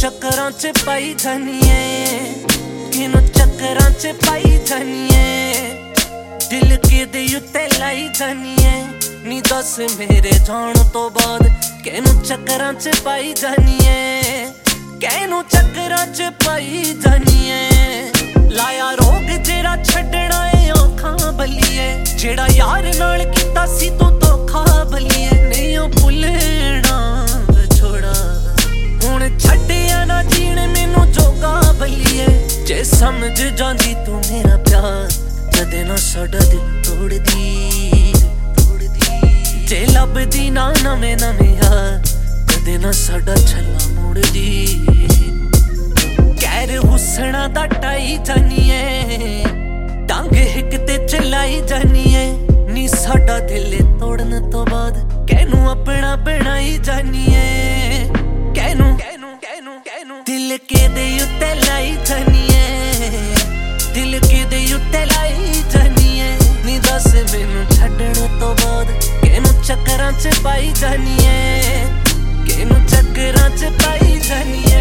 ਚੱਕਰਾਂ 'ਚ ਪਾਈ ਜਾਨੀਏ, ਕਿਨੂੰ ਚੱਕਰਾਂ 'ਚ ਪਾਈ ਜਾਨੀਏ, ਦਿਲ ਕਿਦੇ ਉੱਤੇ ਲਾਈ ਜਾਨੀਏ। ਨੀ ਦੱਸ ਮੇਰੇ ਜਾਣ ਤੋਂ ਬਾਅਦ ਕਿਨੂੰ ਚੱਕਰਾਂ 'ਚ ਪਾਈ ਜਾਨੀਏ, ਕਿਨੂੰ ਚੱਕਰਾਂ 'ਚ ਪਾਈ ਜਾਨੀਏ। ਲਾਇਆ ਰੋਗ ਜਿਹੜਾ ਛੱਡਣਾ ਏ ਔਖਾ ਬਲੀਏ, ਜਿਹੜਾ ਯਾਰ ਨਾਲ ਕੀਤਾ ਸੀ ਤੂੰ ਧੋਖਾ ਬਲੀਏ। ਨਹੀਂ ਉਹ ਭੁੱਲਣਾ ਵਿਛੋੜਾ, ਹੁਣ ਛੱਡਿਆ ਨਾ ਜੀਣ ਮੈਨੂੰ ਜੋਗਾ ਬਲੀਏ। ਜੇ ਸਮਝ ਜਾਂਦੀ ਤੂੰ ਮੇਰਾ ਪਿਆਰ, ਕਦੇ ਨਾ ਸਾਡਾ ਦਿਲ ਤੋੜਦੀ। ਜੇ ਲੱਭਦੀ ਨਾ ਨਵੇਂ ਨਵੇਂ ਯਾਰ, ਕਦੇ ਨਾ ਸਾਡਾ ਛੱਲਾ ਮੋੜਦੀ। ਕਹਿਰ ਹੁਸਨਾ ਦਾ ਟਾਈ ਜਾਨੀਏ, ਡੰਗ ਹਿੱਕ ਤੇ ਚਲਾਈ ਜਾਨੀਏ। ਨੀ ਸਾਡਾ ਦਿਲ ਤੋੜਨ ਤੋਂ ਬਾਅਦ ਕਹਿਨੂੰ ਆਪਣਾ ਬਣਾਈ ਜਾਨੀਏ। ਕਹਿਨੂੰ ਦਿਲ ਕਿਦੇ ਉੱਤੇ ਲਾਈ ਜਾਨੀਏ, ਦਿਲ ਕਿਦੇ ਉੱਤੇ ਲਾਈ ਜਾਨੀਏ। ਨੀ ਦੱਸ ਮੈਨੂੰ ਛੱਡਣ ਤੋਂ ਬਾਅਦ ਕਿਨੂੰ ਚੱਕਰਾਂ 'ਚ ਪਾਈ ਜਾਨੀਏ, ਕਿਨੂੰ ਚੱਕਰਾਂ 'ਚ ਪਾਈ ਜਾਨੀਏ।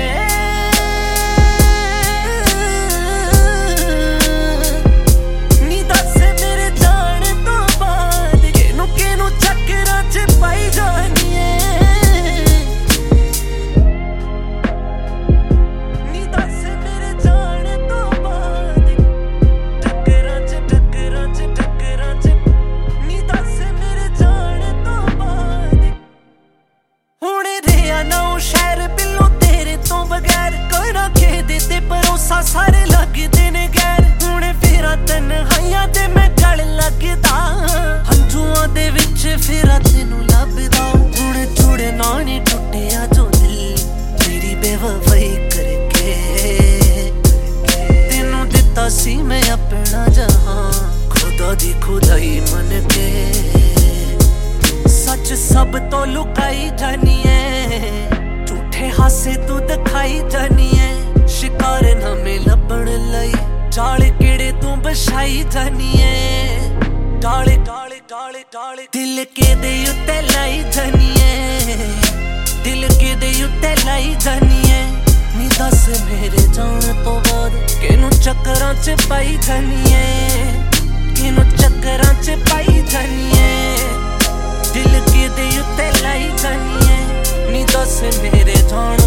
ਸਾਰੇ ਲੱਗਦੇ ਨੇ ਗੈਰ, ਹੁਣ ਫੇਰਾ ਤਨਹਾਈਆਂ ਤੇ ਮੈਂ ਜਲ ਲੱਗਦਾ। ਹੰਝੂਆਂ ਦੇ ਵਿੱਚ ਫੇਰਾ ਤੈਨੂੰ ਲੱਭਦਾ। ਹੁਣ ਜੁੜਨਾ ਨੀ ਟੁੱਟਿਆ ਜੋ ਦਿਲ ਤੇਰੀ ਬੇਵਫਾਈ ਕਰਕੇ। ਤੈਨੂੰ ਦਿੱਤਾ ਸੀ ਮੈਂ ਆਪਣਾ ਜਹਾਂ, ਖੁਦਾ ਦੀ ਖੁਦਾਈ ਮੰਨ ਕੇ। ਸੱਚ ਸਭ ਤੋਂ ਲੁਕਾਈ ਜਾਨੀਏ, ਝੂਠੇ ਹਾਸੇ ਤੂੰ ਦਿਖਾਈ ਜਾਨੀਏ। ਸ਼ਿਕਾਰ ਨਵੇਂ ਲੱਭਣ ਲਈ ਜਾਲ ਕਿਹੜੇ ਤੂੰ ਵਿਛਾਈ ਜਾਨੀਏ। ਡਾਲੇ ਦਿਲ ਕਿਦੇ ਉੱਤੇ ਲਾਈ ਜਾਨੀਏ, ਦਿਲ ਕਿਦੇ ਉੱਤੇ ਲਾਈ ਜਾਨੀਏ। ਨੀ ਦੱਸ ਮੇਰੇ ਜਾਣ ਤੋਂ ਬਾਅਦ ਕਿਨੂੰ ਚੱਕਰਾਂ 'ਚ ਪਾਈ ਜਾਨੀਏ, ਕਿਨੂੰ ਚੱਕਰਾਂ 'ਚ ਪਾਈ ਜਾਨੀਏ। ਦਿਲ ਕਿਦੇ ਉੱਤੇ ਲਾਈ ਜਾਨੀਏ। ਨੀ ਦੱਸ ਮੇਰੇ ਜਾਣ